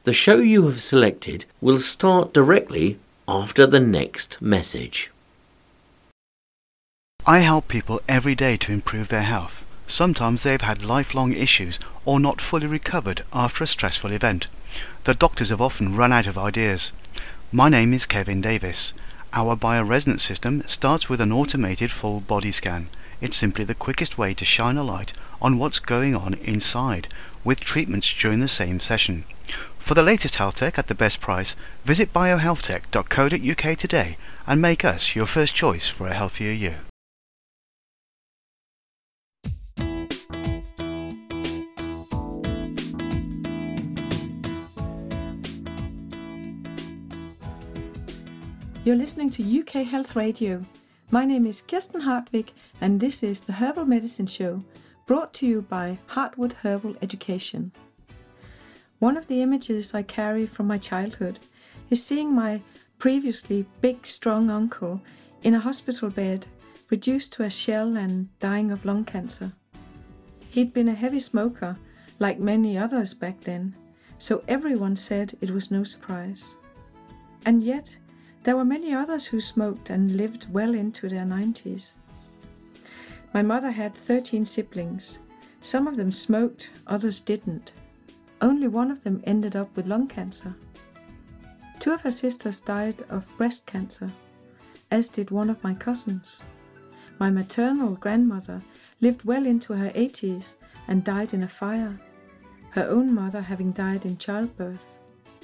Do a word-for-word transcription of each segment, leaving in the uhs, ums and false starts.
The show you have selected will start directly after the next message. I help people every day to improve their health. Sometimes they've had lifelong issues or not fully recovered after a stressful event. The doctors have often run out of ideas. My name is Kevin Davis. Our bioresonance system starts with an automated full body scan. It's simply the quickest way to shine a light on what's going on inside, with treatments during the same session. For the latest health tech at the best price, visit biohealthtech dot co dot uk today and make us your first choice for a healthier you. You're listening to U K Health Radio. My name is Kirsten Hartvig, and this is the Herbal Medicine Show, brought to you by Heartwood Herbal Education. One of the images I carry from my childhood is seeing my previously big, strong uncle in a hospital bed, reduced to a shell and dying of lung cancer. He'd been a heavy smoker, like many others back then, so everyone said it was no surprise. And yet, there were many others who smoked and lived well into their nineties. My mother had thirteen siblings. Some of them smoked, others didn't. Only one of them ended up with lung cancer. Two of her sisters died of breast cancer, as did one of my cousins. My maternal grandmother lived well into her eighties and died in a fire, her own mother having died in childbirth.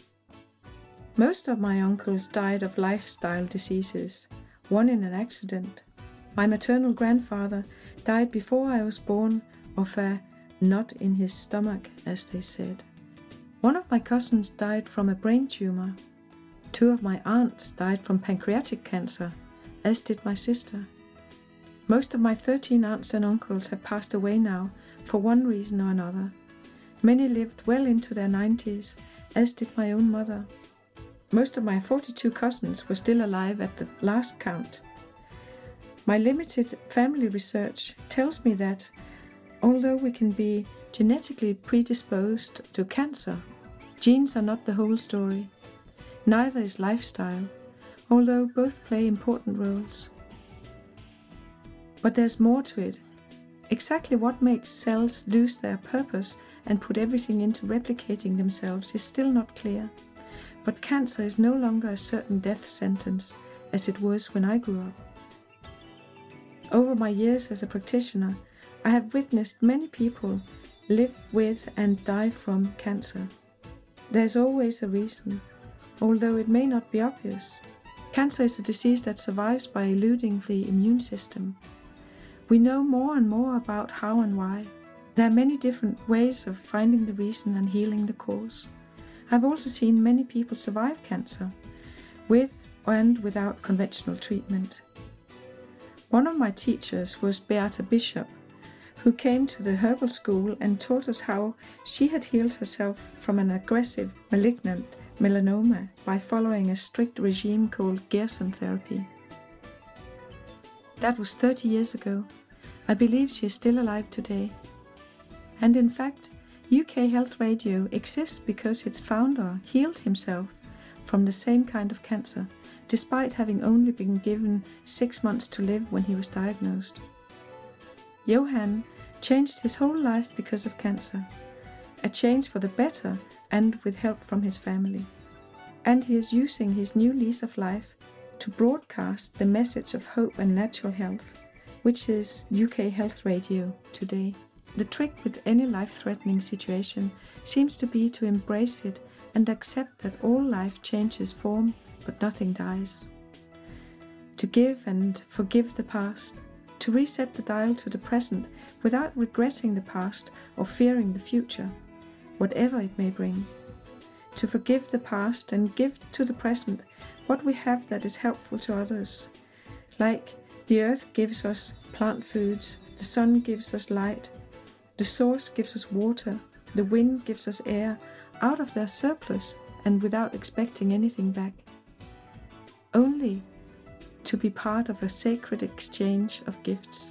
Most of my uncles died of lifestyle diseases, one in an accident. My maternal grandfather died before I was born of a knot in his stomach, as they said. One of my cousins died from a brain tumor. Two of my aunts died from pancreatic cancer, as did my sister. Most of my thirteen aunts and uncles have passed away now, for one reason or another. Many lived well into their nineties, as did my own mother. Most of my forty-two cousins were still alive at the last count. My limited family research tells me that, although we can be genetically predisposed to cancer, genes are not the whole story. Neither is lifestyle, although both play important roles. But there's more to it. Exactly what makes cells lose their purpose and put everything into replicating themselves is still not clear. But cancer is no longer a certain death sentence, as it was when I grew up. Over my years as a practitioner, I have witnessed many people live with and die from cancer. There's always a reason, although it may not be obvious. Cancer is a disease that survives by eluding the immune system. We know more and more about how and why. There are many different ways of finding the reason and healing the cause. I've also seen many people survive cancer, with and without conventional treatment. One of my teachers was Beata Bishop, who came to the herbal school and taught us how she had healed herself from an aggressive, malignant melanoma by following a strict regime called Gerson therapy. That was thirty years ago. I believe she is still alive today. And in fact, U K Health Radio exists because its founder healed himself from the same kind of cancer, despite having only been given six months to live when he was diagnosed. Johan changed his whole life because of cancer, a change for the better and with help from his family. And he is using his new lease of life to broadcast the message of hope and natural health, which is U K Health Radio today. The trick with any life-threatening situation seems to be to embrace it and accept that all life changes form, but nothing dies. To give and forgive the past, to reset the dial to the present without regretting the past or fearing the future, whatever it may bring. To forgive the past and give to the present what we have that is helpful to others. Like the earth gives us plant foods, the sun gives us light, the source gives us water, the wind gives us air, out of their surplus and without expecting anything back. Only to be part of a sacred exchange of gifts.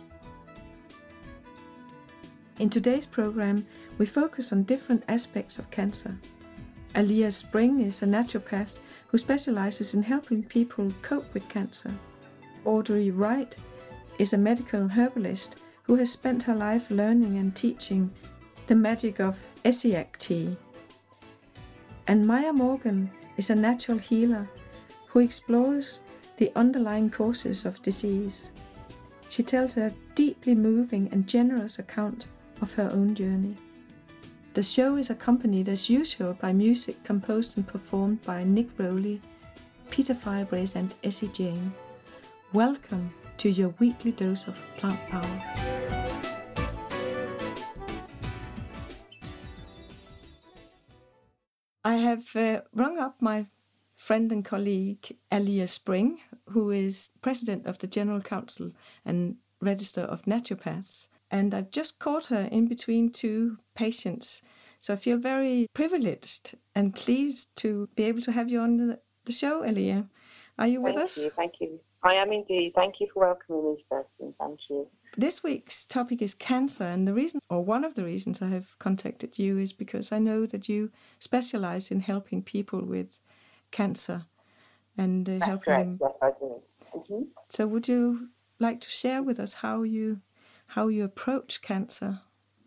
In today's program, we focus on different aspects of cancer. Alia Spring is a naturopath who specializes in helping people cope with cancer. Audrey Wright is a medical herbalist who has spent her life learning and teaching the magic of Essiac tea. And Maya Morgan is a natural healer who explores the underlying causes of disease. She tells a deeply moving and generous account of her own journey. The show is accompanied as usual by music composed and performed by Nick Rowley, Peter Firebrace and Essie Jane. Welcome to your weekly dose of plant power. I have uh, rung up my friend and colleague Alia Spring, who is president of the General Council and Register of Naturopaths. And I've just caught her in between two patients. So I feel very privileged and pleased to be able to have you on the, the show, Alia. Are you with thank us? Thank you, thank you. I am indeed. Thank you for welcoming me, Kirsten. Thank you. This week's topic is cancer, and the reason, or one of the reasons I have contacted you is because I know that you specialize in helping people with cancer and uh, helping correct. them. Yes, I do. Mm-hmm. So would you like to share with us how you how you approach cancer?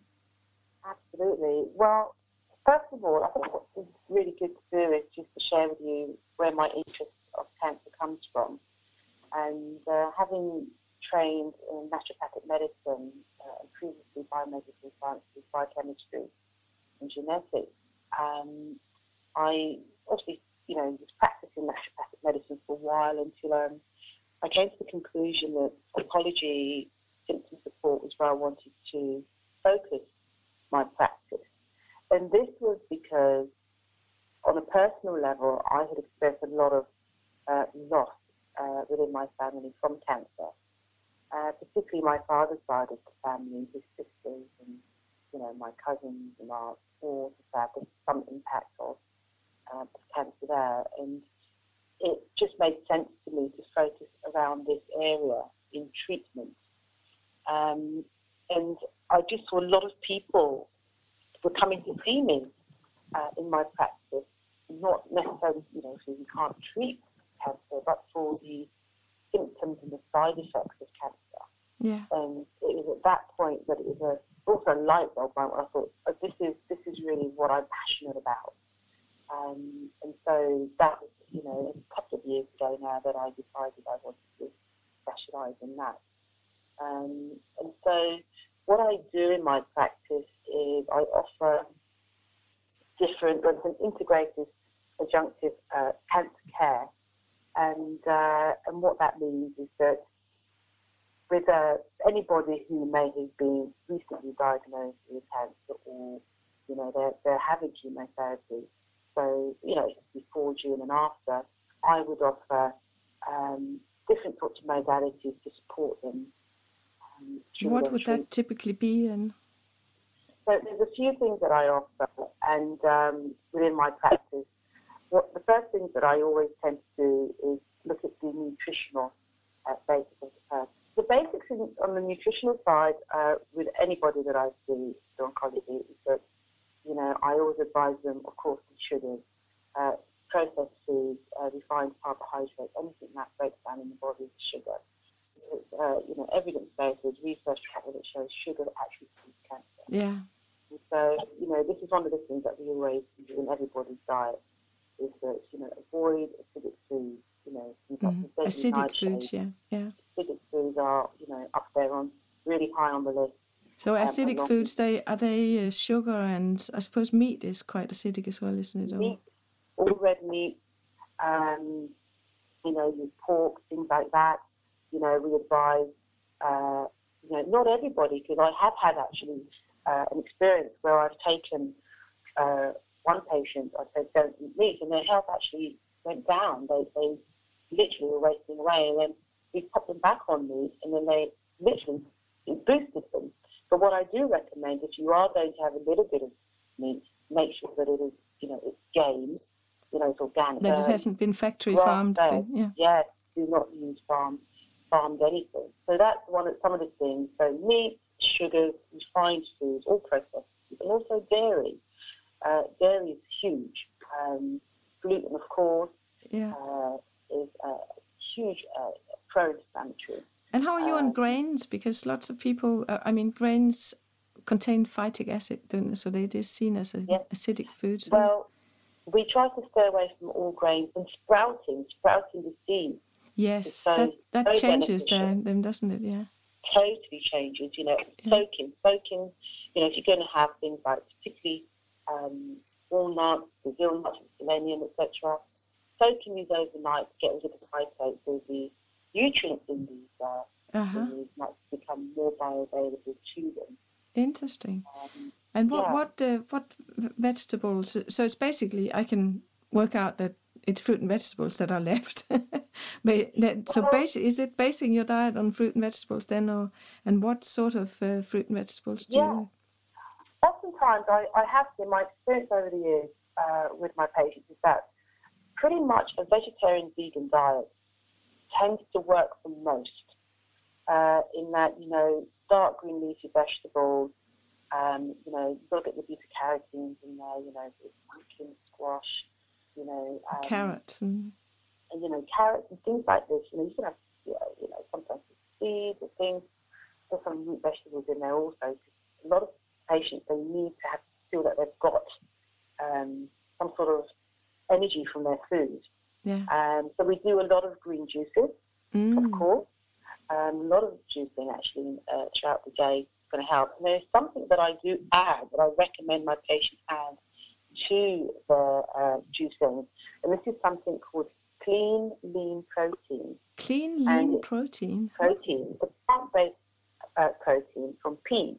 Absolutely. Well, first of all, I think what's really good to do is just to share with you where my interest of cancer comes from. And uh, having trained in naturopathic medicine uh, and previously biomedical sciences, biochemistry and genetics, um, I obviously, you know, was practicing naturopathic medicine for a while until um, I came to the conclusion that oncology symptom support was where I wanted to focus my practice. And this was because on a personal level, I had experienced a lot of uh, loss uh, within my family from cancer, uh, particularly my father's side of the family, his sisters and, you know, my cousins and aunts, all had some impact of, uh, of cancer there. And it just made sense to me to focus around this area in treatment. Um, and I just saw a lot of people were coming to see me uh, in my practice, not necessarily, you know, so you can't treat cancer, but for the symptoms and the side effects of cancer. Yeah. And it was at that point that it was a, also a light bulb moment where I thought, oh, this is this is really what I'm passionate about. Um, and so that was, you know, a couple of years ago now that I decided I wanted to specialise in that. Um, and so what I do in my practice is I offer different, it's an integrated adjunctive uh, cancer care. And uh, and what that means is that with uh, anybody who may have been recently diagnosed with cancer or, you know, they're, they're having chemotherapy, so, you know, before, during and after, I would offer um, different sorts of modalities to support them. Um, what would that typically be? And so there's a few things that I offer, and um, within my practice, what the first things that I always tend to do is look at the nutritional uh, basics of the person. The basics in, on the nutritional side uh, with anybody that I see in oncology is that, you know, I always advise them, of course, with sugars, uh, processed foods, uh, refined carbohydrates, anything that breaks down in the body is sugar. It's, uh, you know, evidence-based, there's research that shows sugar actually causes cancer. Yeah. And so, you know, this is one of the things that we always do in everybody's diet, is that, you know, avoid acidic foods, you know, Mm. Acidic foods, yeah, yeah. Acidic foods are, you know, up there on, really high on the list. So Um, acidic along foods, they are they uh, sugar, and I suppose meat is quite acidic as well, isn't it? with Or, meat, all red meat, um, you know, your pork, things like that. You know, we advise, uh, you know, not everybody, because I have had actually uh, an experience where I've taken uh, one patient, I said, don't eat meat, and their health actually went down. They, they literally were wasting away, and then we popped them back on meat, and then they literally it boosted them. But what I do recommend, if you are going to have a little bit of meat, make sure that it is, you know, it's game, you know, it's organic. that it Um, hasn't been factory grass farmed. fed. Yeah. Yes, do not use farm, farmed anything. So that's one of some of the things. So meat, sugars, refined foods, all processed foods, and also dairy. Uh, dairy is huge. Um, gluten, of course, Yeah. uh, is a huge uh, pro-inflammatory. And how are you on Um, grains? Because lots of people, uh, I mean, grains contain phytic acid, don't they? So it is seen as an Yes. acidic food. So Well, we try to stay away from all grains and sprouting, sprouting the seeds. yes, so- that that so changes beneficial. them, them, doesn't it? Yeah. Totally changes, you know, Yeah. soaking, soaking, you know, if you're going to have things like particularly um, walnuts, Brazil nuts, selenium, et cetera, soaking these overnight to get rid of the phytate, so the nutrients in these, uh, Uh-huh. in these might become more bioavailable to them. Interesting. Um, And what Yeah. what uh, what v- vegetables? So it's basically I can work out that it's fruit and vegetables that are left. But that, so Well- basi- is it basing your diet on fruit and vegetables then, or and what sort of uh, fruit and vegetables do Yeah. you? Oftentimes, I, I have seen my experience over the years uh, with my patients is that pretty much a vegetarian vegan diet tends to work for most. Uh, in that, you know, dark green leafy vegetables, um, you know, you've got to get the beta carotenes in there, you know, the pumpkin, squash, you know, um, Carrots and and, you know, carrots and things like this. You know, you can have, you know, you know sometimes seeds or things. There's some root vegetables in there also. A lot of patients, they need to have feel that they've got um, some sort of energy from their food. yeah. Um, so we do a lot of green juices, Mm. of course. Um, a lot of juicing actually uh, throughout the day is going to help. And there's something that I do add that I recommend my patients add to the uh, juicing, and this is something called clean lean protein. Clean And lean it- protein. Protein, the plant-based uh, protein from peas,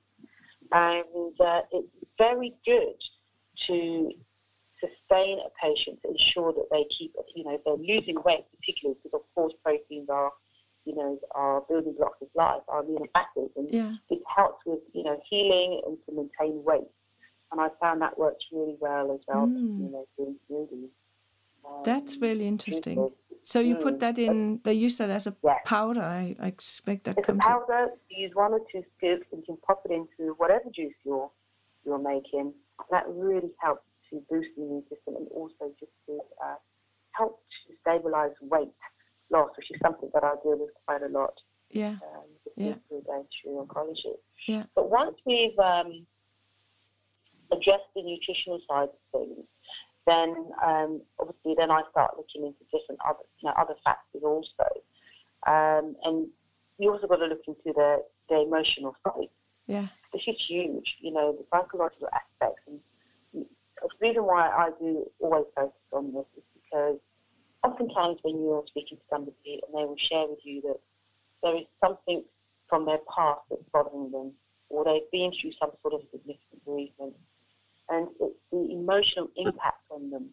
and uh, it's very good to sustain a patient to ensure that they keep, you know, they're losing weight, particularly because of course proteins are, you know, are building blocks of life, are amino acids, and Yeah. it helps with, you know, healing and to maintain weight. And I found that works really well as well, Mm. you know, doing smoothies. Um, That's really interesting. juices. So you Mm. put that in. They use that as a Yeah. powder. I, I expect that It's a comes in. powder. You use one or two scoops, and you can pop it into whatever juice you're you're making. That really helps to boost the immune system and also just to uh, help to stabilize weight loss, which is something that I deal with quite a lot. Yeah. Um, with Yeah. people going through oncology. Yeah. But once we've um, addressed the nutritional side of things, then um, obviously then I start looking into different other, you know, other factors also. Um, and you also got to look into the, the emotional side. Yeah. This is huge, you know, the psychological aspects. And the reason why I do always focus on this is because oftentimes when you're speaking to somebody and they will share with you that there is something from their past that's bothering them, or they've been through some sort of significant bereavement, and it's the emotional impact on them.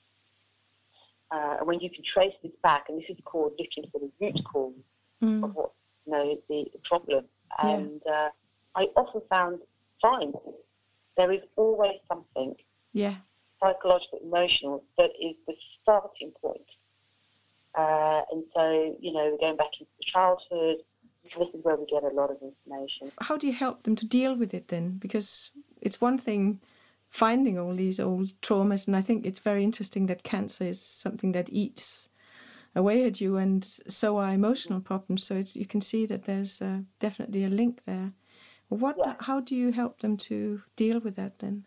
Uh, when you can trace this back, and this is called looking for the root cause Mm. of what, you know, the, the problem. Yeah. And uh, I often found, find there is always something Yeah. psychological, emotional that is the starting point. Uh, and so, you know, going back into childhood, this is where we get a lot of information. How do you help them to deal with it then? Because it's one thing finding all these old traumas, and I think it's very interesting that cancer is something that eats away at you, and so are emotional problems. So it's, you can see that there's uh, definitely a link there. What? Yeah. How do you help them to deal with that then?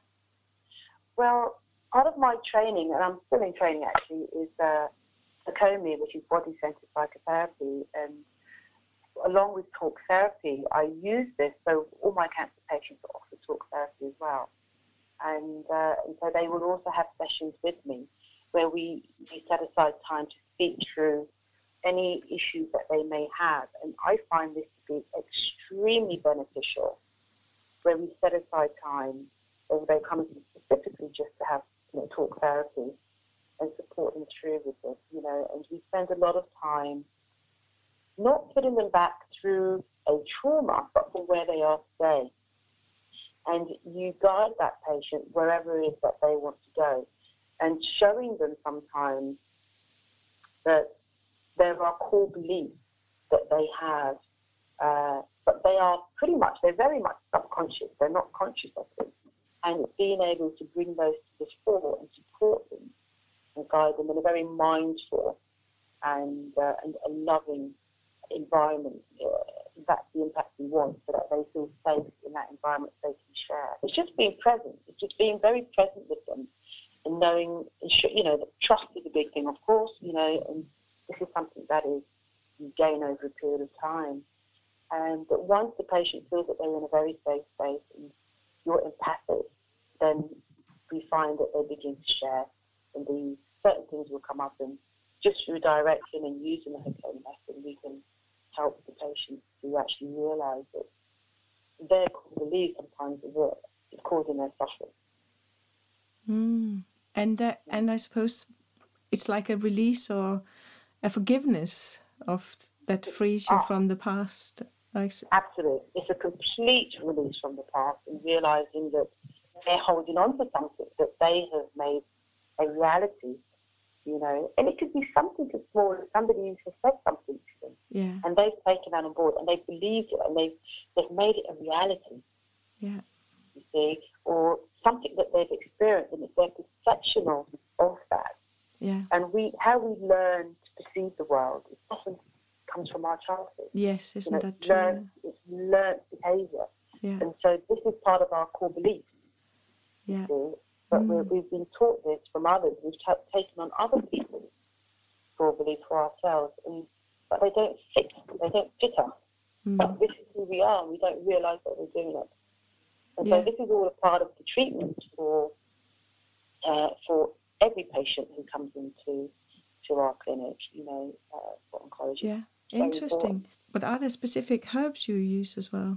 Well, part of my training, and I'm still in training actually, is uh, Sakomi, which is body-centered psychotherapy. And along with talk therapy, I use this, so all my cancer patients are offered talk therapy as well. And, uh, and so they will also have sessions with me where we, we set aside time to speak through any issues that they may have. And I find this to be extremely beneficial, where we set aside time, or they come in specifically just to have, you know, talk therapy and support them through with this, you know, and we spend a lot of time not putting them back through a trauma, but from where they are today. And you guide that patient wherever it is that they want to go, and showing them sometimes that there are core beliefs that they have, uh, but they are pretty much, they're very much subconscious, they're not conscious of them. And being able to bring those to the fore and support them and guide them in a very mindful and, uh, and a loving environment. Uh, that's the impact we want, so that they feel safe in that environment they can share. It's just being present. It's just being very present with them and knowing, you know, that trust is a big thing, of course, you know, and this is something that is you gain over a period of time. And but once the patient feels that they're in a very safe space and you're empathic, then we find that they begin to share, and these certain things will come up, and just through direction and using the Hakomi method, we can help the patient to actually realise that their core belief sometimes is what is causing their suffering. Mm. And that, and I suppose it's like a release or a forgiveness of that frees you Ah. from the past. Like, Absolutely. It's a complete release from the past and realising that they're holding on to something that they have made a reality, you know. And it could be something as small as somebody who has said something to them. yeah, And they've taken that on board and they've believed it and they've, they've made it a reality, yeah, you see, or something that they've experienced and it's their perception of, of that. yeah, And we, how we learn to perceive the world, it often comes from our childhood. yes, You isn't know, that it's true? learned, it's learned behaviour. Yeah, And so this is part of our core belief. yeah, See? But Mm. we're, we've been taught this from others. We've ta- taken on other people's core belief for ourselves, and but they don't fit. They don't fit us. Mm. But this is who we are, and we don't realise that we're doing it. And Yeah. so this is all a part of the treatment for uh, for every patient who comes into to our clinic. You know, uh, for oncology. yeah. Very Interesting. important. But are there specific herbs you use as well?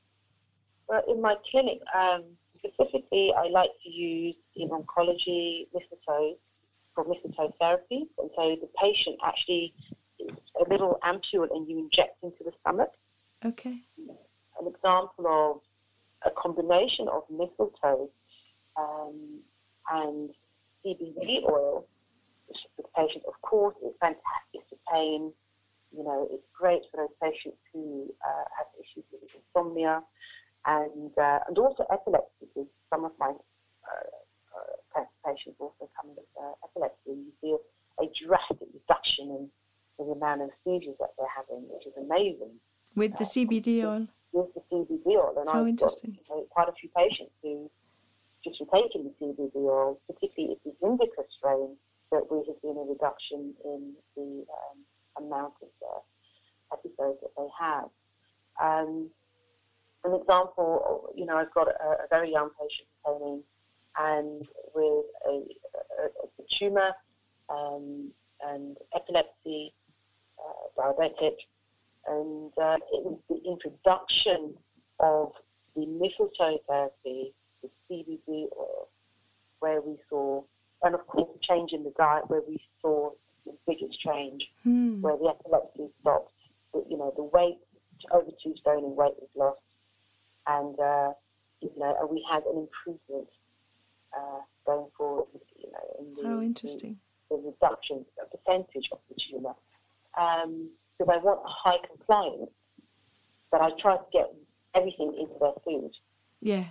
Well, in my clinic, um, specifically, I like to use in oncology mistletoe for mistletoe therapy. And so the patient actually is a little ampule and you inject into the stomach. Okay. An example of a combination of mistletoe um, and C B D oil, which for the patient, of course, is fantastic for pain. You know, it's great for those patients who uh, have issues with insomnia. And uh, and also epilepsy, because some of my uh, uh, cancer patients also come with uh, epilepsy. You feel a drastic reduction in, in the amount of seizures that they're having, which is amazing. With the C B D oil? With the C B D oil. And How I've interesting. got uh, quite a few patients who, just from taking the C B D oil, particularly if the indica strain, that we have seen a reduction in the um, amount of uh, episodes that they have. Um, An example, you know, I've got a, a very young patient who came in and with a, a, a tumour um, and epilepsy, uh, diabetic, and uh, it was the introduction of the mistletoe therapy, the C B D oil, where we saw, and of course, the change in the diet, where we saw the biggest change, Hmm. where the epilepsy stopped, the, you know, the weight, over two stone in weight was lost. And, uh, you know, and we had an improvement uh, going forward, you know, in the, How interesting. the, the reduction, a percentage of the tumour. Um, because I want a high compliance, but I try to get everything into their food, Yeah,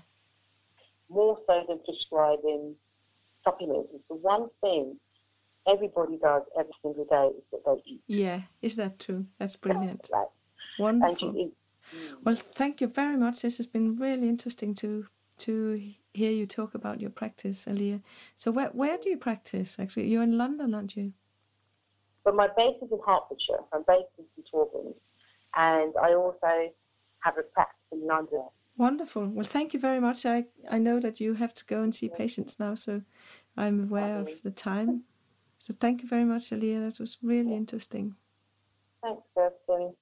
more so than prescribing supplements. It's the one thing everybody does every single day is that they eat. yeah. Is that true? That's brilliant. Right? And Wonderful. you eat. Well, thank you very much. This has been really interesting to to hear you talk about your practice, Aliyah. So where where do you practice, actually? You're in London, aren't you? But my base is in Hertfordshire. I'm based in St Albans, and I also have a practice in London. Wonderful. Well, thank you very much. I, I know that you have to go and see patients now, so I'm aware of the time. So thank you very much, Aliyah. That was really interesting. Thanks, Kirsten.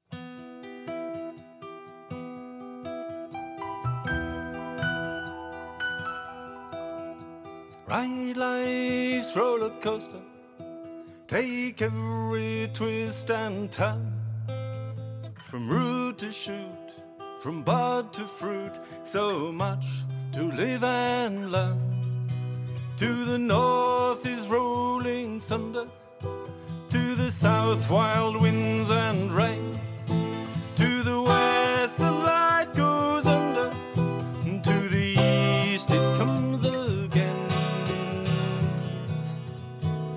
Ride life's roller coaster, take every twist and turn. From root to shoot, from bud to fruit, so much to live and learn. To the north is rolling thunder, to the south wild winds and rain. To the west the light goes under, to the east it comes again.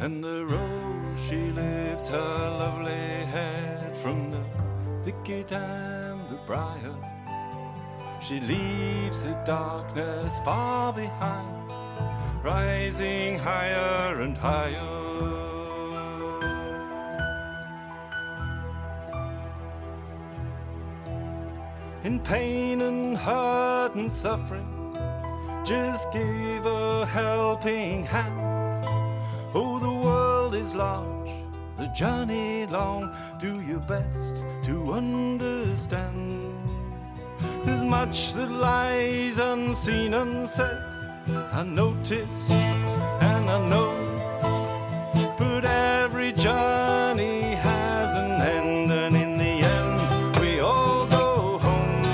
and the rose she lifts her lovely head from the thicket and the briar. She leaves the darkness far behind, rising higher and higher. In pain and hurt and suffering, just give a helping hand. Oh, the world is large, the journey long. Do your best to understand. There's much that lies unseen, unsaid, unnoticed and unknown. But every journey has an end, and in the end we all go home.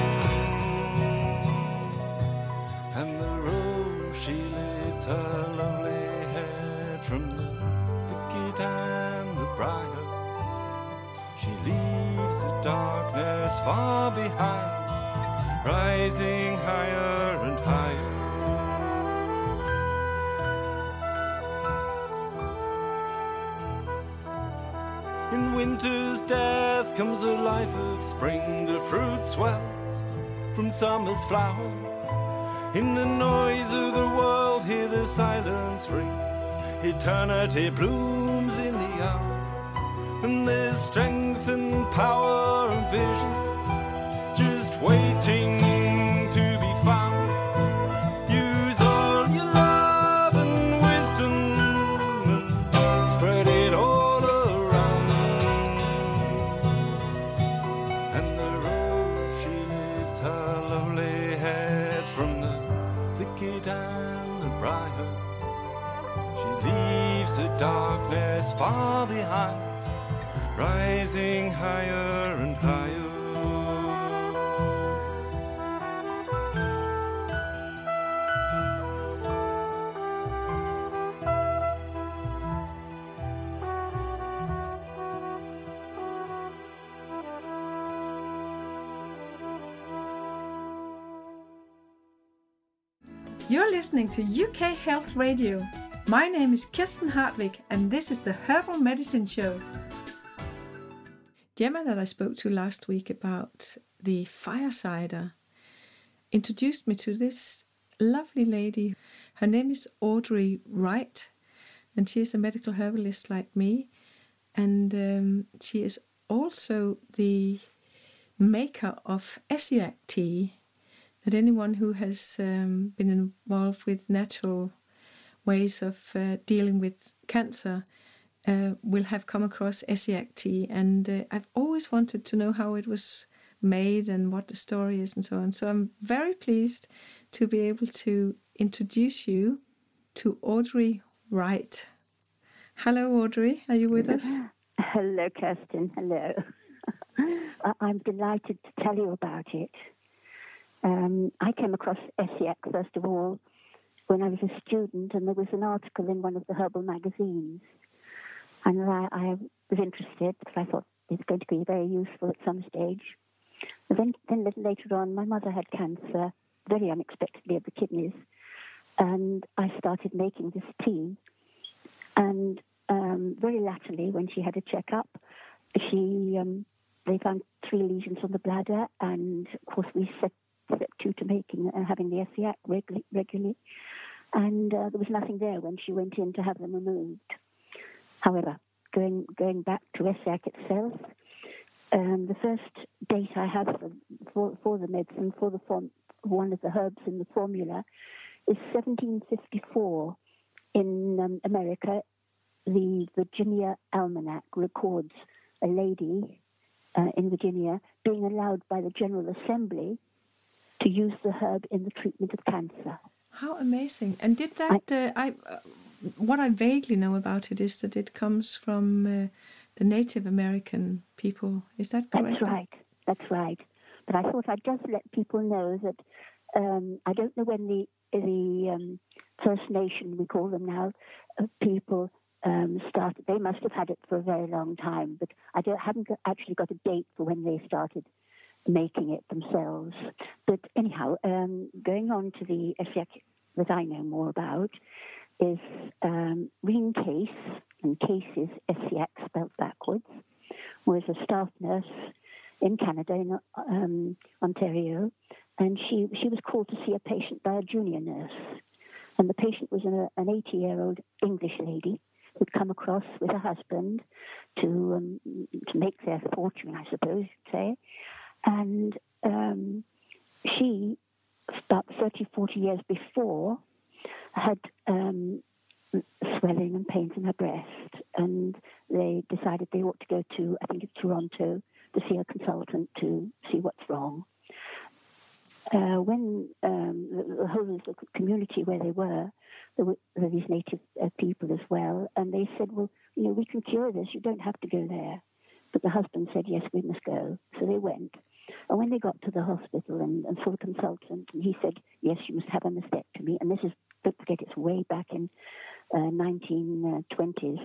And the rose she lifts her lovely head from the thicket and the briar. She leaves the darkness far behind, rising higher and higher. In winter's death comes the life of spring. The fruit swells from summer's flower. In the noise of the world hear the silence ring. Eternity blooms in the hour, and there's strength and power and vision just waiting to be found. Use all your love and wisdom and spread it all around. And the rose she lifts her lovely head from the thicket and the briar. She leaves the darkness far behind, rising higher and higher. You're listening to U K Health Radio. My name is Kirsten Hartvig, and this is the Herbal Medicine Show. Gemma, that I spoke to last week about the firesider, introduced me to this lovely lady. Her name is Audrey Wright, and she is a medical herbalist like me. And um, she is also the maker of Essiac tea, that anyone who has um, been involved with natural ways of uh, dealing with cancer uh, will have come across Essiac tea. And uh, I've always wanted to know how it was made and what the story is and so on. So I'm very pleased to be able to introduce you to Audrey Wright. Hello, Audrey. Are you with us? Hello, Kirsten. Hello. I'm delighted to tell you about it. Um, I came across Essiac, first of all, when I was a student, and there was an article in one of the herbal magazines. And I, I was interested because I thought it's going to be very useful at some stage. But then, then a little later on, my mother had cancer, very unexpectedly, of the kidneys. And I started making this tea. And um, very latterly, when she had a checkup, she um, they found three lesions on the bladder. And, of course, we set step two to making uh, having the Essiac regu- regularly, and uh, there was nothing there when she went in to have them removed. However, going going back to Essiac itself, um, the first date I have for, for for the medicine, for the form, one of the herbs in the formula, is seventeen fifty-four. In um, America, the Virginia Almanac records a lady uh, in Virginia being allowed by the General Assembly to use the herb in the treatment of cancer. How amazing. And did that, I, uh, I, uh, what I vaguely know about it is that it comes from uh, the Native American people. Is that correct? That's right. That's right. But I thought I'd just let people know that um, I don't know when the, the um, First Nation, we call them now, uh, people um, started. They must have had it for a very long time, but I don't, haven't got, actually got a date for when they started making it themselves. But anyhow, um, going on to the Essiac that I know more about is um, Reen Case, and Case is S C A C spelled backwards, was a staff nurse in Canada, in um, Ontario, and she, she was called to see a patient by a junior nurse. And the patient was an, an eighty-year-old English lady who'd come across with her husband to um, to make their fortune, I suppose you'd say. And um, she, about thirty, forty years before, had um, swelling and pains in her breast. And they decided they ought to go to, I think it's Toronto, to see a consultant to see what's wrong. Uh, when um, the, the whole the community where they were, there were, there were these native uh, people as well, and they said, well, you know, we can cure this, you don't have to go there. But the husband said, yes, we must go. So they went. And when they got to the hospital and, and saw the consultant, and he said, yes, you must have a mastectomy. And this is, don't forget, it's way back in uh, nineteen twenties.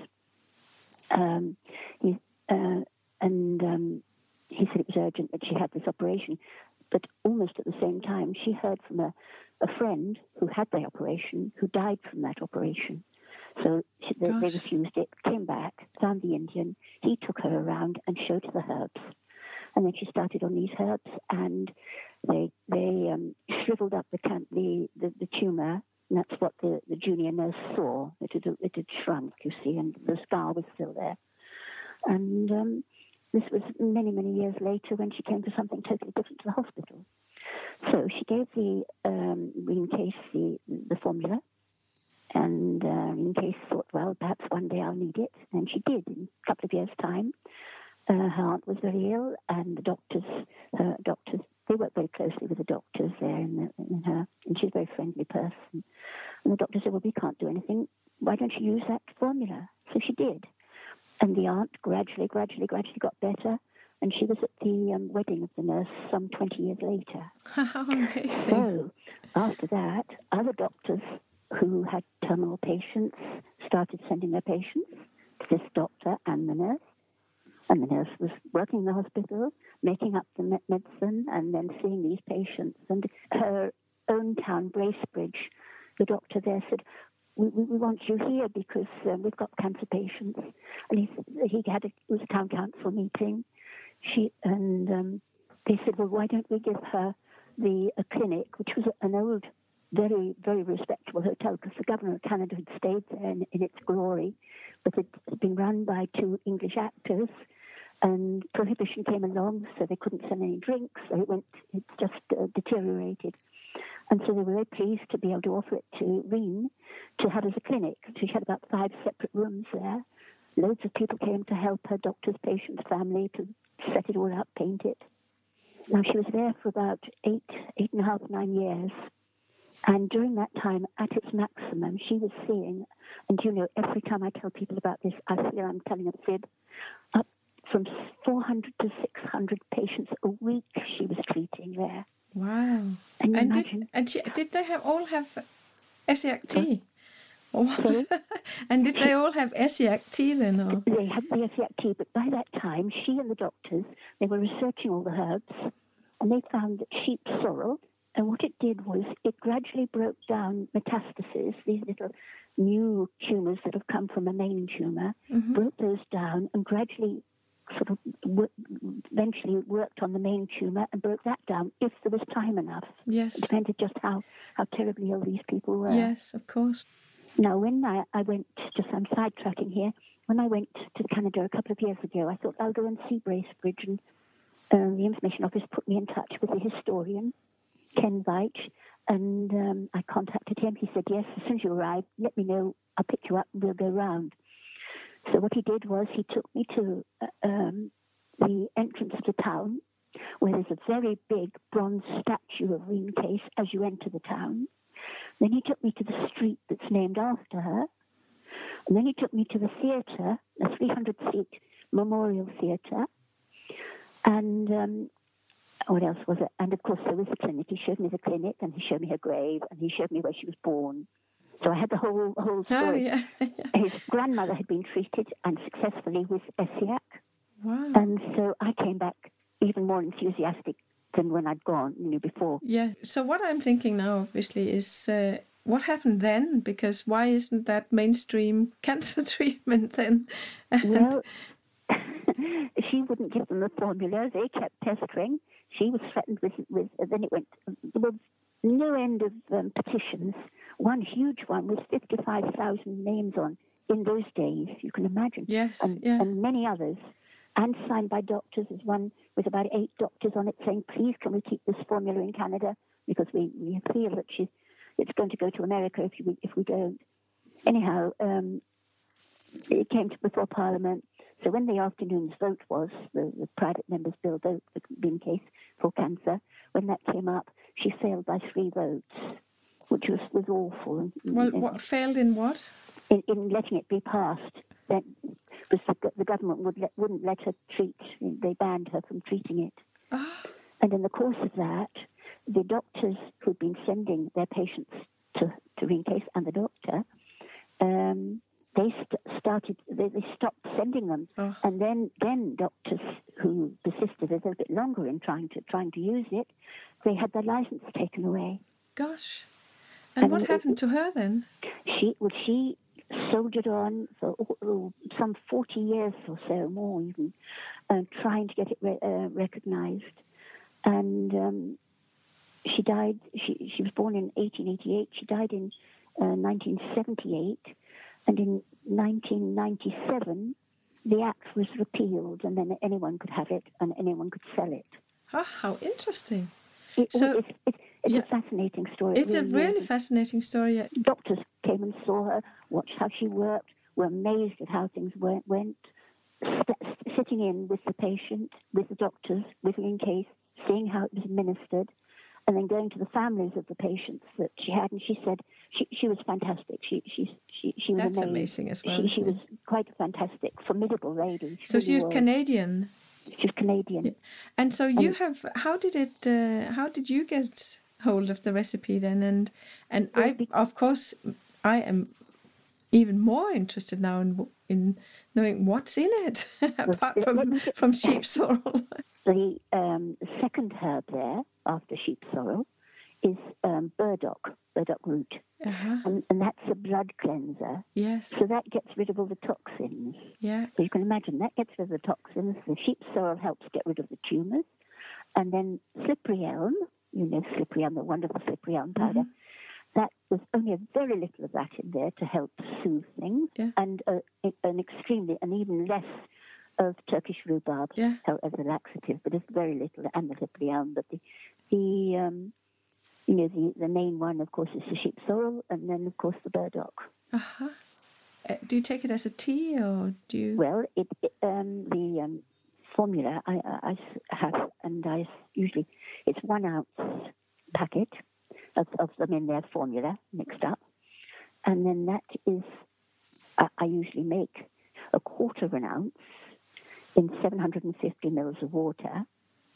Um, he, uh, and um, he said it was urgent that she had this operation. But almost at the same time, she heard from a, a friend who had the operation, who died from that operation. So she, they, they refused it, came back, found the Indian. He took her around and showed her the herbs. And then she started on these herbs, and they they um, shriveled up the, can- the, the, the tumour, and that's what the, the junior nurse saw. It had, it had shrunk, you see, and the scar was still there. And um, this was many, many years later when she came to something totally different to the hospital. So she gave the um, Reen Case the, the formula, and uh, Reen Case thought, well, perhaps one day I'll need it. And she did in a couple of years' time. Uh, her aunt was very ill, and the doctors, her doctors, they worked very closely with the doctors there in, the, in her, and she's a very friendly person. And the doctor said, well, we can't do anything. Why don't you use that formula? So she did. And the aunt gradually, gradually, gradually got better, and she was at the um, wedding of the nurse some twenty years later. How amazing. So after that, other doctors who had terminal patients started sending their patients to this doctor and the nurse. And the nurse was working in the hospital, making up the medicine, and then seeing these patients. And her own town, Bracebridge, the doctor there said, we, we, we want you here because um, we've got cancer patients. And he, he had a, it was a town council meeting. She And um, they said, well, why don't we give her the a clinic, which was an old, very, very respectable hotel, because the governor of Canada had stayed there in, in its glory, but it had been run by two English actors, and prohibition came along, so they couldn't sell any drinks, so it went, it just uh, deteriorated. And so they were very pleased to be able to offer it to Reen to have as a clinic. So she had about five separate rooms there. Loads of people came to help her, doctors, patients, family, to set it all up, paint it. Now, she was there for about eight, eight and a half, nine years. And during that time, at its maximum, she was seeing, and you know, every time I tell people about this, I feel I'm telling a fib, up from four hundred to six hundred patients a week she was treating there. Wow. And, and imagine, did, and she, did they have all have S C A C T? Or Sorry? And did they all have S C A C T then? Or? They had the S C A C T, but by that time, she and the doctors, they were researching all the herbs, and they found that sheep sorrel, and what it did was it gradually broke down metastases, these little new tumours that have come from a main tumour, mm-hmm. broke those down and gradually sort of w- eventually worked on the main tumour and broke that down if there was time enough. Yes. It depended just how, how terribly ill these people were. Yes, of course. Now, when I, I went, just I'm sidetracking here, when I went to Canada a couple of years ago, I thought I'll go and see Bracebridge, and uh, the information office put me in touch with the historian, Ken Veitch, and um, I contacted him. He said, yes, as soon as you arrive, let me know, I'll pick you up and we'll go round. So what he did was he took me to uh, um, the entrance of the town, where there's a very big bronze statue of Reen Case as you enter the town. Then he took me to the street that's named after her. And then he took me to the theatre, a three hundred seat memorial theatre. And um, what else was it? And, of course, there was the clinic. He showed me the clinic, and he showed me her grave, and he showed me where she was born. So I had the whole whole story. Oh, yeah. His grandmother had been treated, and successfully, with S C A C. Wow. And so I came back even more enthusiastic than when I'd gone, you know, before. Yeah. So what I'm thinking now, obviously, is uh, what happened then? Because why isn't that mainstream cancer treatment then? And Well, she wouldn't give them the formula. They kept pestering. She was threatened with, with uh, then it went, there was no end of um, petitions. One huge one with fifty-five thousand names on in those days, you can imagine. Yes, and, yeah. and many others. And signed by doctors. There's one with about eight doctors on it saying, please can we keep this formula in Canada because we, we feel that she, it's going to go to America if, you, if we don't. Anyhow, um, it came to before Parliament. So when the afternoon's vote was, the, the private members' bill vote, the in case for cancer, when that came up, she failed by three votes, which was, was awful. Well, what failed in what? In, in letting it be passed. That because the, the government would let, wouldn't let her treat, they banned her from treating it. Ah. And in the course of that, the doctors who'd been sending their patients to, to Ringcase and the doctor, um, they st- started, they, they stopped sending them. Oh. And then, then doctors who persisted a little bit longer in trying to trying to use it, they had their license taken away. Gosh. And, And what it- happened to her then? She, well, she soldiered on for oh, some forty years or so, more even, uh, trying to get it re- uh, recognised. And um, she died, she, she was born in eighteen eighty-eight, she died in uh, nineteen seventy-eight, and in nineteen ninety-seven, the Act was repealed, and then anyone could have it and anyone could sell it. Ah, how interesting. It, So, it's it's, it's yeah. a fascinating story. It It's a really is. fascinating story. yeah. Doctors came and saw her, watched how she worked, were amazed at how things went, went st- sitting in with the patient, with the doctors, with Ringcase, seeing how it was administered, and then going to the families of the patients that she had. And she said she, she was fantastic. She she she, she was That's amazing. amazing as well, She, she isn't was quite a fantastic, formidable lady. She So really she's was. Canadian. She's Canadian. And so you And- have, how did it, uh, how did you get hold of the recipe then? And and Well, I, be- of course, I am even more interested now in in knowing what's in it, apart let from me get- from sheep sorrel. The um, second herb there, after sheep sorrel, is um, burdock, burdock root. Uh-huh. And, and that's a blood cleanser. Yes. So that gets rid of all the toxins. Yeah. So you can imagine that gets rid of the toxins. The sheep sorrel helps get rid of the tumours. And then slippery elm, you know slippery elm, the wonderful slippery elm powder, Mm-hmm. that there's only a very little of that in there to help soothe things. Yeah. And uh, an extremely, and even less of Turkish rhubarb Yeah. as a laxative, but it's very little, and the slippery elm. But the, the um, you know, the, the main one, of course, is the sheep sorrel, and then, of course, the burdock. Uh-huh. Uh, do you take it as a tea or do you? Well, it, it um, the um, formula I, I, I have, and I usually, it's one ounce packet of, of them in their formula mixed up, and then that is, I, I usually make a quarter of an ounce in seven hundred fifty mils of water,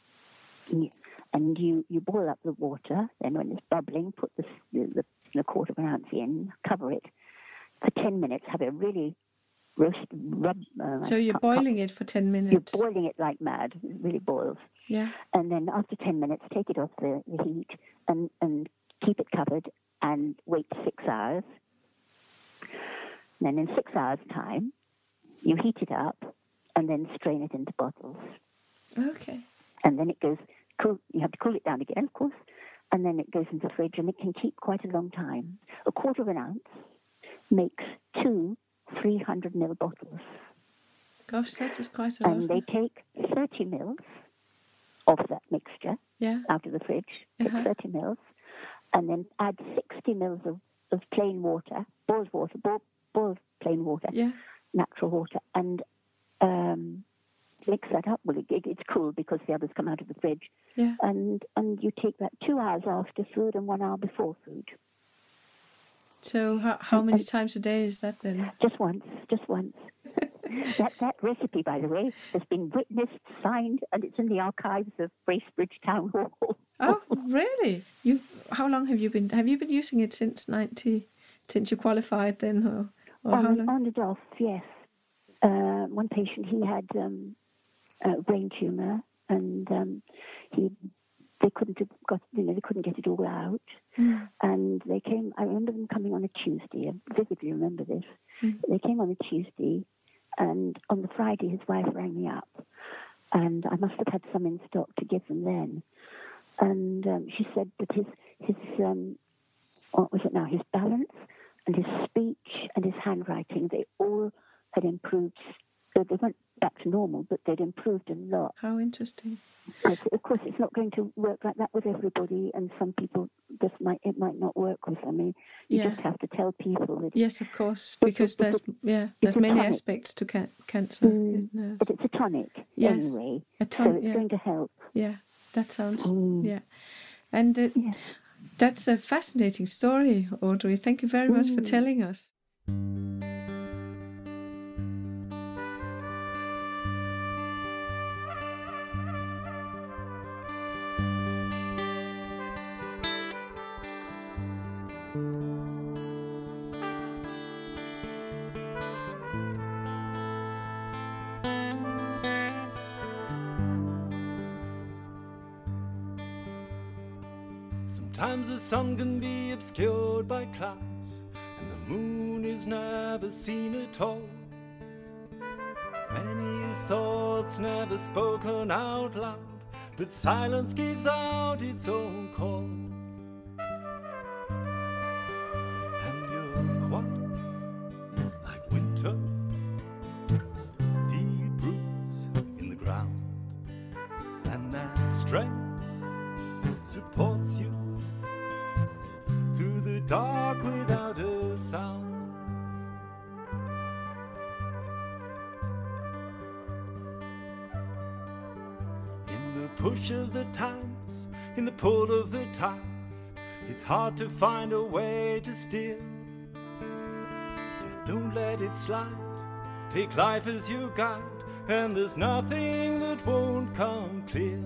and you, and you, you boil up the water. Then when it's bubbling, put the, the, the quarter of an ounce in, cover it for ten minutes, have a really roast rub. Uh, So you're can't- boiling it for ten You're minutes. boiling it like mad. It really boils. Yeah. And then after ten minutes, take it off the, the heat and, and keep it covered and wait six hours. And then in six hours' time, you heat it up and then strain it into bottles. Okay. And then it goes, cool. You have to cool it down again, of course. And then it goes into the fridge and it can keep quite a long time. A quarter of an ounce makes two three hundred mil bottles. Gosh, that is quite a lot. And they take thirty mils of that mixture Yeah. out of the fridge, take Uh-huh. thirty mils, and then add sixty mils of, of plain water, boiled water, boiled, boiled plain water, Yeah. natural water, and um, mix that up. Well, it, it, it's cool because the others come out of the fridge. Yeah. And, and you take that two hours after food and one hour before food. So how, how many times a day is that then? Just once, just once. that that recipe, by the way, has been witnessed, signed, and it's in the archives of Bracebridge Town Hall. Oh, really? You? How long have you been? Have you been using it since ninety? Since you qualified, then, or, or how on, long? on and off, yes. Uh, one patient, he had um, a brain tumour, and um, he they couldn't have got, you know, they couldn't get it all out. Mm. And they came, I remember them coming on a Tuesday, I vividly remember this. Mm. They came on a Tuesday, and on the Friday his wife rang me up, and I must have had some in stock to give them then. And um, she said that his, his um, what was it now, his balance and his speech and his handwriting, they all had improved. So they went back to normal, but they'd improved a lot. How interesting. But of course, it's not going to work like that with everybody, and some people just might it might not work with. I mean, you Yeah. just have to tell people that. Yes, of course, But- because but- there's but yeah, it's there's a many tonic. aspects to ca- cancer. Mm, Yes. But it's a tonic Yes, anyway, a so tonic, it's yeah. going to help. Yeah, that sounds Mm. yeah, and uh, Yeah. that's a fascinating story, Audrey. Thank you very much for Mm. telling us. Sometimes the sun can be obscured by clouds, and the moon is never seen at all. Many thoughts never spoken out loud, but silence gives out its own call. And you're quiet like winter, deep roots in the ground, and that strength supports you through the dark without a sound. In the push of the times, in the pull of the tides, it's hard to find a way to steer. But don't let it slide, take life as your guide, and there's nothing that won't come clear.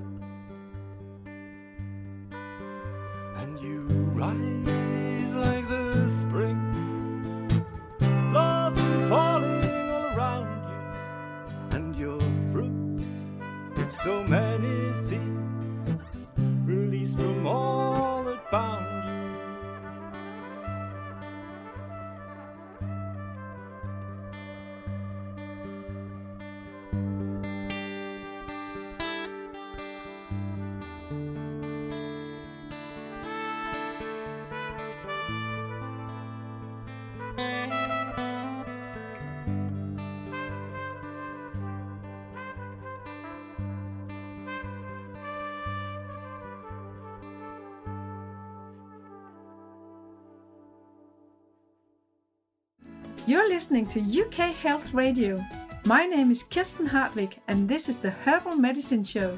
And you rise like the spring, blossom falling all around you, and your fruits with so many seeds, released from all that bound you. You're listening to U K Health Radio. My name is Kirsten Hartvig, and this is the Herbal Medicine Show.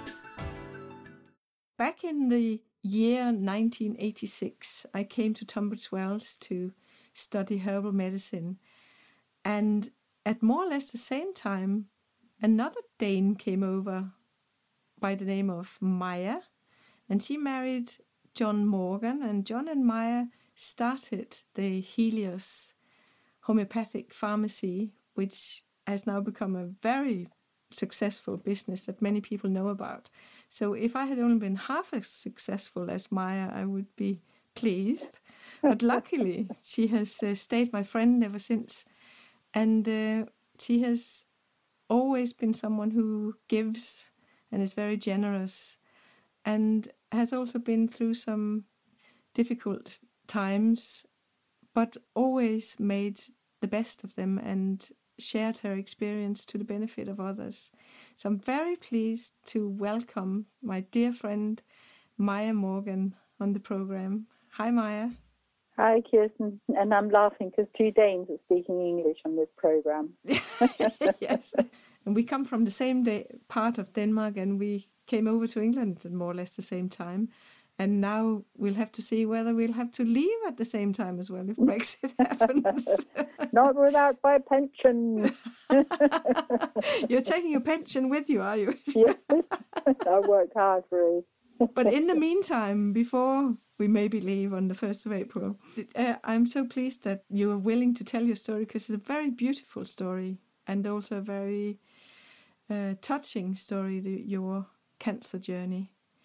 Back in the year nineteen eighty-six, I came to Tunbridge Wells to study herbal medicine. And at more or less the same time, another Dane came over by the name of Maya, and she married John Morgan, and John and Maya started the Helios homeopathic pharmacy, which has now become a very successful business that many people know about. So if I had only been half as successful as Maya, I would be pleased. But luckily, she has uh, stayed my friend ever since. And uh, she has always been someone who gives and is very generous, and has also been through some difficult times, but always made the best of them and shared her experience to the benefit of others. So I'm very pleased to welcome my dear friend Maya Morgan on the program. Hi, Maya. Hi, Kirsten. And I'm laughing because two Danes are speaking English on this program. Yes. And we come from the same day, part of Denmark, and we came over to England at more or less the same time. And now we'll have to see whether we'll have to leave at the same time as well if Brexit happens. Not without my pension. You're taking your pension with you, are you? Yes, I worked hard for it. But in the meantime, before we maybe leave on the first of April, uh, I'm so pleased that you are willing to tell your story, because it's a very beautiful story and also a very uh, touching story, the, your cancer journey.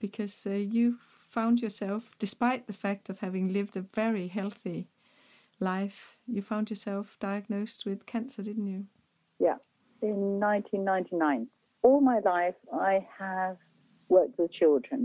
because uh, you found yourself, despite the fact of having lived a very healthy life, you found yourself diagnosed with cancer, didn't you? Yeah, in nineteen ninety-nine. All my life, I have worked with children.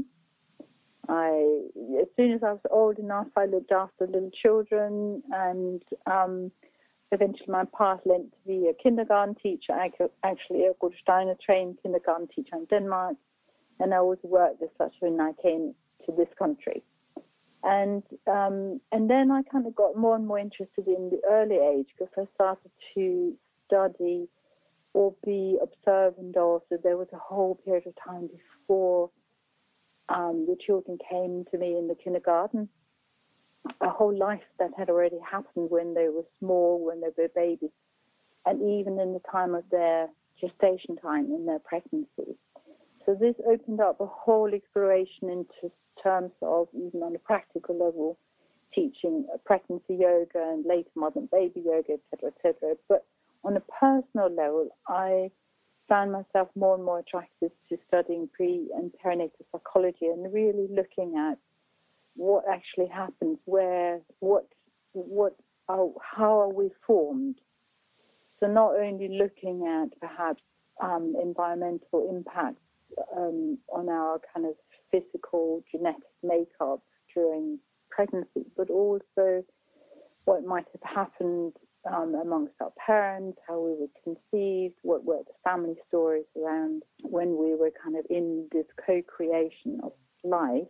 I, as soon as I was old enough, I looked after little children, and um, eventually my path led to be a kindergarten teacher, actually a Rudolf Steiner trained kindergarten teacher in Denmark, and I always worked as such when I came to this country. And um, and then I kind of got more and more interested in the early age, because I started to study or be observant of. So there was a whole period of time before um, the children came to me in the kindergarten, a whole life that had already happened when they were small, when they were babies, and even in the time of their gestation time, in their pregnancy. So this opened up a whole exploration into terms of, even on a practical level, teaching pregnancy yoga and later mother and baby yoga, et cetera, et cetera. But on a personal level, I found myself more and more attracted to studying pre- and perinatal psychology and really looking at what actually happens, where, what, what, are, how are we formed? So not only looking at perhaps um, environmental impacts um, on our kind of physical genetic makeup during pregnancy, but also what might have happened um, amongst our parents, how we were conceived, what were the family stories around when we were kind of in this co-creation of life.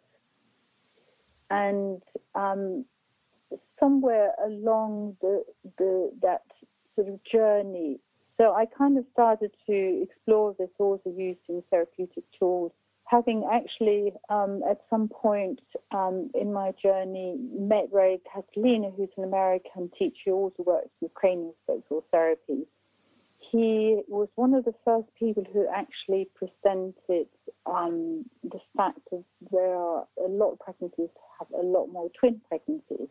And um, somewhere along the, the that sort of journey, so I kind of started to explore this also using therapeutic tools, having actually um, at some point um, in my journey met Ray Castellino, who's an American teacher who also works with craniofacial therapy. He was one of the first people who actually presented um, the fact that there are a lot of pregnancies have a lot more twin pregnancies.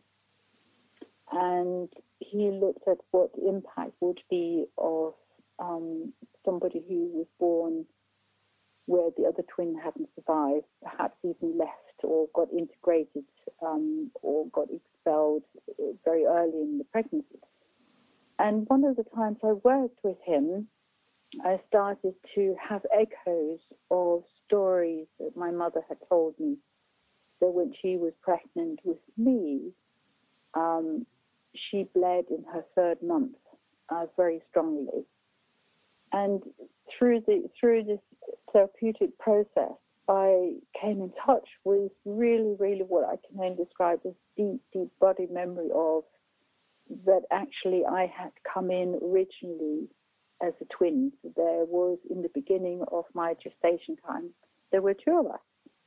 And he looked at what the impact would be of um, somebody who was born where the other twin hadn't survived, perhaps even left or got integrated um, or got expelled very early in the pregnancy. And one of the times I worked with him, I started to have echoes of stories that my mother had told me, that when she was pregnant with me, um, she bled in her third month uh, very strongly. And through the through this therapeutic process, I came in touch with really, really what I can only describe as deep, deep body memory of that actually I had come in originally as a twin. So there was, in the beginning of my gestation time, there were two of us.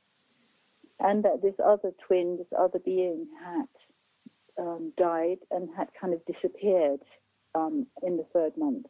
And that this other twin, this other being had um, died and had kind of disappeared um, in the third month.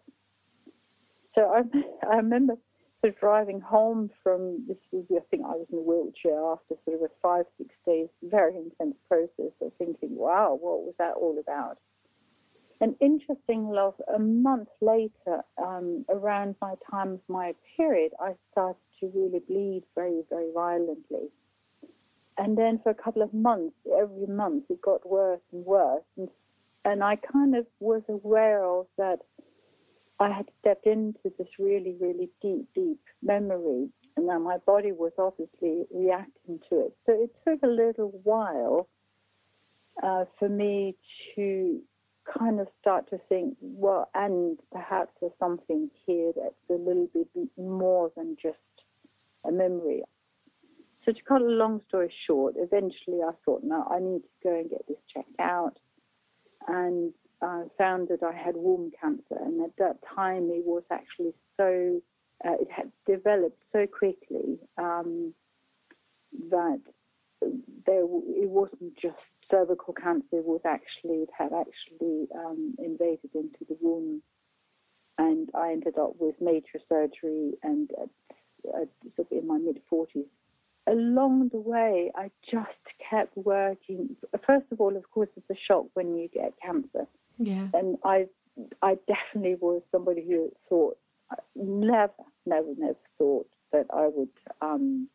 So I, I remember sort of driving home from this, I think I was in a wheelchair after sort of a five, six days, very intense process of thinking, wow, what was that all about? And interestingly, a month later, um, around my time of my period, I started to really bleed very, very violently. And then for a couple of months, every month, it got worse and worse. And, and I kind of was aware of that I had stepped into this really, really deep, deep memory, and that my body was obviously reacting to it. So it took a little while uh, for me to kind of start to think, well, and perhaps there's something here that's a little bit more than just a memory. So to cut a long story short, eventually I thought, no, I need to go and get this checked out. And I found that I had womb cancer, and at that time it was actually so, uh, it had developed so quickly um, that there it wasn't just cervical cancer, it was actually, it had actually um, invaded into the womb, and I ended up with major surgery and at, at, sort of in my mid-forties. Along the way, I just kept working. First of all, of course, it's a shock when you get cancer. Yeah. And I I definitely was somebody who thought, never, never, never thought that I would um,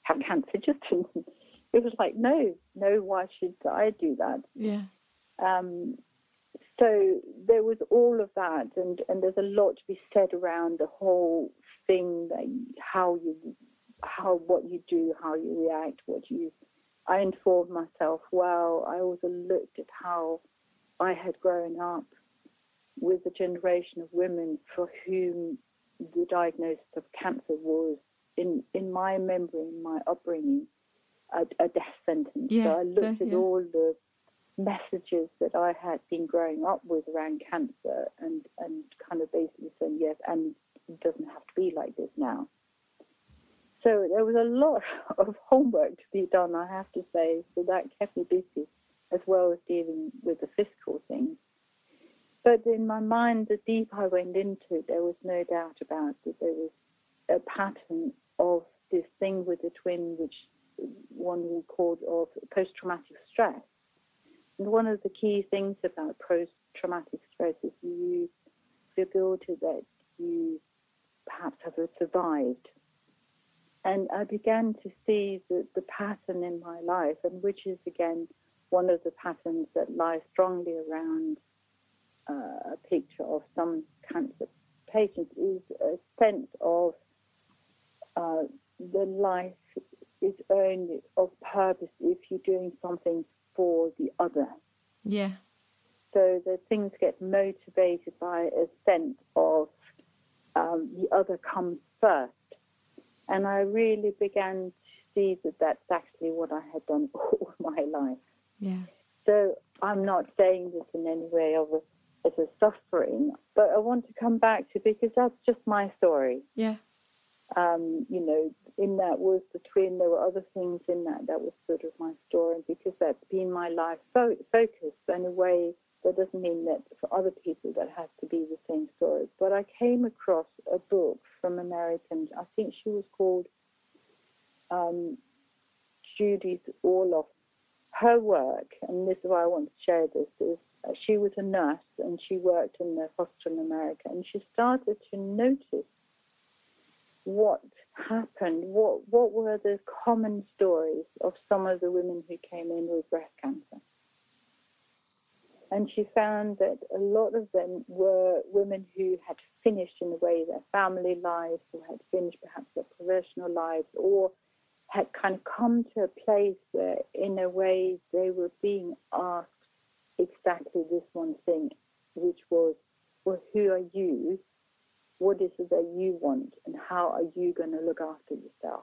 have cancer. It just didn't. It was like, no, no, why should I do that? Yeah. Um, so there was all of that, and, and there's a lot to be said around the whole thing, that how you, how what you do, how you react, what you. I informed myself well. I also looked at how I had grown up with a generation of women for whom the diagnosis of cancer was, in, in my memory, in my upbringing, a, a death sentence. Yeah, so I looked the, at yeah. all the messages that I had been growing up with around cancer and, and kind of basically saying, yes, and it doesn't have to be like this now. So there was a lot of homework to be done, I have to say, so that kept me busy, as well as dealing with the physical things. But in my mind, the deeper I went into it, there was no doubt about it. There was a pattern of this thing with the twin, which one would call of post-traumatic stress. And one of the key things about post-traumatic stress is you feel that you perhaps have survived. And I began to see the, the pattern in my life, and which is, again, one of the patterns that lies strongly around uh, a picture of some cancer patients, is a sense of uh, the life is only of purpose if you're doing something for the other. Yeah. So that things get motivated by a sense of um, the other comes first. And I really began to see that that's actually what I had done all my life. Yeah. So I'm not saying this in any way of a, as a suffering, but I want to come back to, because that's just my story. Yeah. Um, you know, in that was the twin. There were other things in that that was sort of my story, because that's been my life fo- focus. In a way, that doesn't mean that for other people that has to be the same story. But I came across a book from American, I think she was called um, Judith Orloff. Her work, and this is why I want to share this, is uh, she was a nurse and she worked in the hospital in America, and she started to notice what happened, what what were the common stories of some of the women who came in with breast cancer. And she found that a lot of them were women who had finished in a way their family lives, or had finished perhaps their professional lives, or had kind of come to a place where in a way they were being asked exactly this one thing, which was, well, who are you? What is it that you want? And how are you going to look after yourself?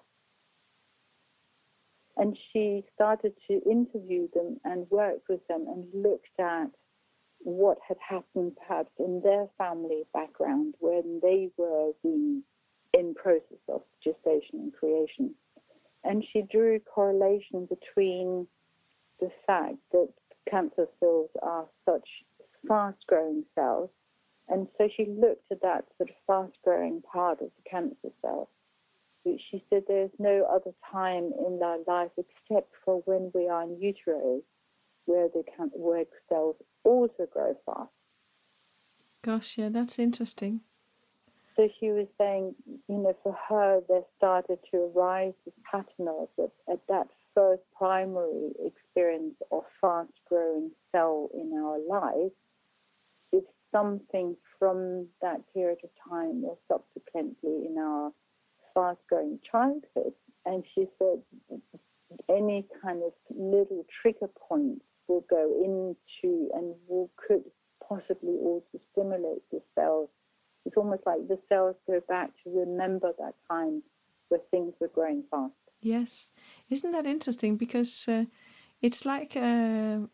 And she started to interview them and work with them and looked at what had happened perhaps in their family background when they were being in process of gestation and creation. And she drew a correlation between the fact that cancer cells are such fast-growing cells. And so she looked at that sort of fast-growing part of the cancer cell. She said there's no other time in our life except for when we are in utero, where the cancer where cells also grow fast. Gosh, yeah, that's interesting. So she was saying, you know, for her, there started to arise this pattern of it at that first primary experience of fast-growing cell in our life. If something from that period of time or subsequently in our fast-growing childhood, and she said any kind of little trigger points will go into and will could possibly also stimulate the cells. It's almost like the cells go back to remember that time where things were growing fast. Yes. Isn't that interesting? Because uh, it's like a,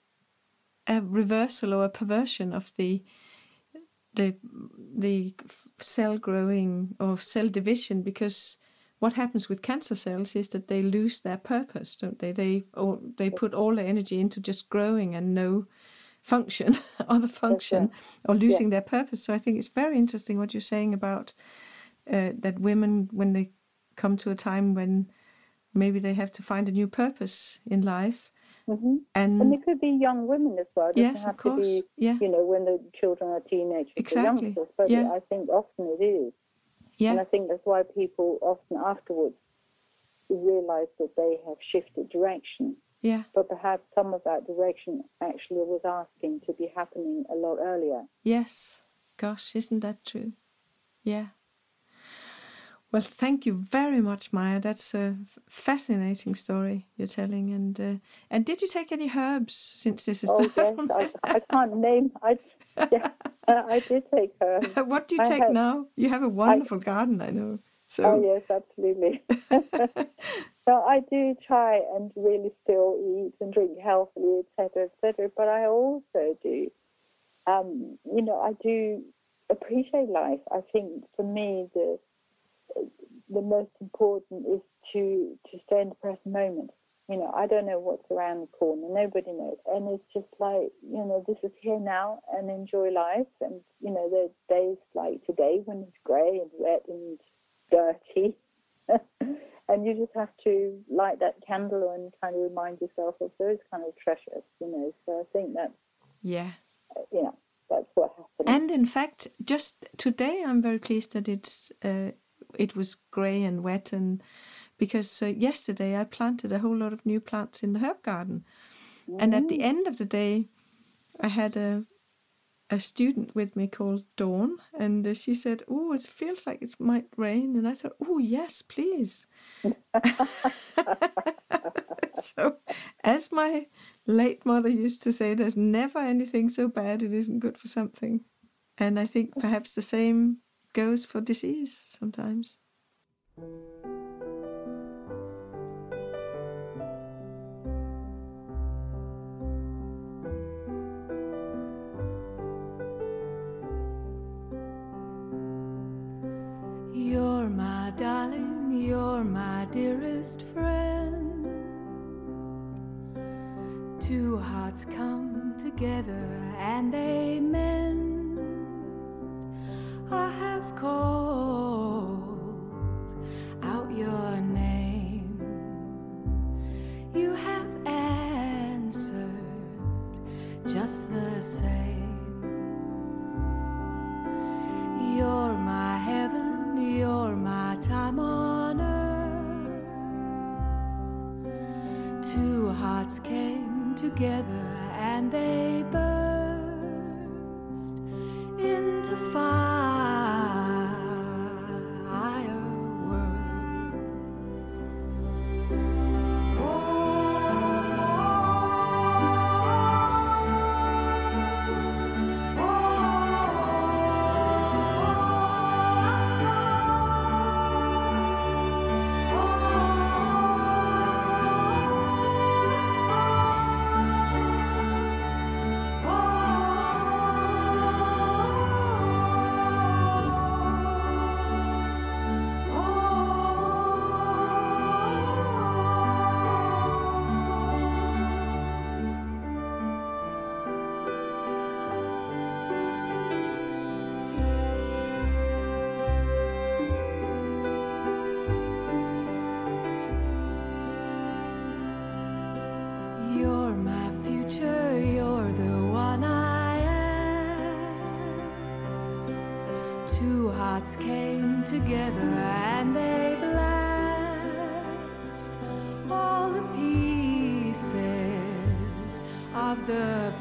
a reversal or a perversion of the the the cell growing or cell division, because what happens with cancer cells is that they lose their purpose, don't they? They or they put all their energy into just growing and no function, other function, or losing yeah. their purpose. So I think it's very interesting what you're saying about uh, that women, when they come to a time when maybe they have to find a new purpose in life. Mm-hmm. And, and it could be young women as well. It doesn't yes, have of course. to be, yeah. you know, when the children are teenagers exactly. or youngsters. But yeah. I think often it is. Yeah. And I think that's why people often afterwards, realize that they have shifted direction. Yeah. But perhaps some of that direction actually was asking to be happening a lot earlier. Yes. Gosh, isn't that true? Yeah. Well, thank you very much, Maya. That's a fascinating story you're telling. And uh, and did you take any herbs since this is oh, the yes, I, I can't name. I, yeah, I did take herbs. What do you I take have, now? You have a wonderful I, garden, I know. So. Oh, yes, absolutely. So I do try and really still eat and drink healthily, et cetera, et cetera. But I also do, um, you know, I do appreciate life. I think for me, the the most important is to, to stay in the present moment. You know, I don't know what's around the corner. Nobody knows. And it's just like, you know, this is here now and enjoy life. And, you know, there are days like today when it's grey and wet and dirty. And you just have to light that candle and kind of remind yourself of those kind of treasures, you know. So I think that, yeah, uh, you know, that's what happened. And in fact, just today, I'm very pleased that it's uh, it was grey and wet, and because uh, yesterday I planted a whole lot of new plants in the herb garden, mm. and at the end of the day, I had a a student with me called Dawn, and uh, she said, "Oh, it feels like it might rain," and I thought, "Oh, yes, please." So, as my late mother used to say, there's never anything so bad it isn't good for something. And I think perhaps the same goes for disease sometimes. You're my darling, you're my dearest friend. Two hearts come together and they mend. I have called out your name. You have answered just the same. You're my heaven, you're my time on earth. Two hearts came together and they burst into fireworks. You're my future, you're the one I asked. Two hearts came together and they blast all the pieces of the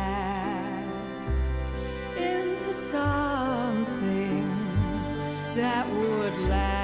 past into something that would last.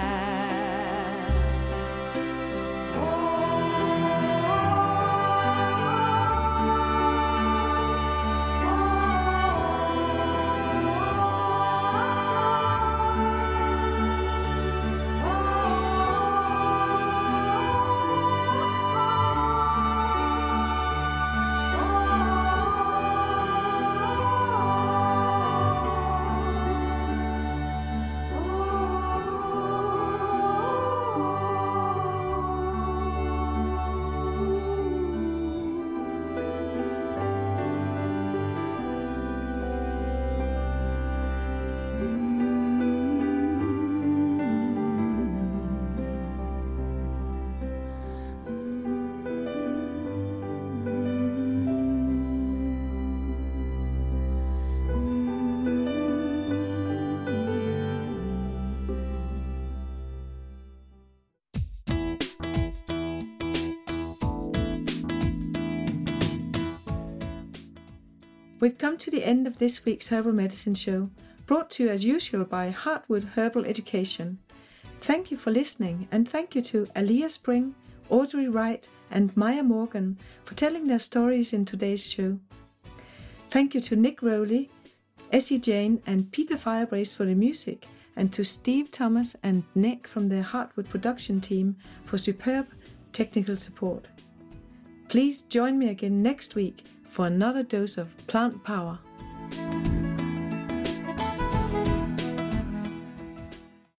We've come to the end of this week's Herbal Medicine Show, brought to you as usual by Heartwood Herbal Education. Thank you for listening, and thank you to Aliyah Spring, Audrey Wright and Maya Morgan for telling their stories in today's show. Thank you to Nick Rowley, Essie Jane and Peter Firebrace for the music, and to Steve Thomas and Nick from the Heartwood production team for superb technical support. Please join me again next week for another dose of plant power.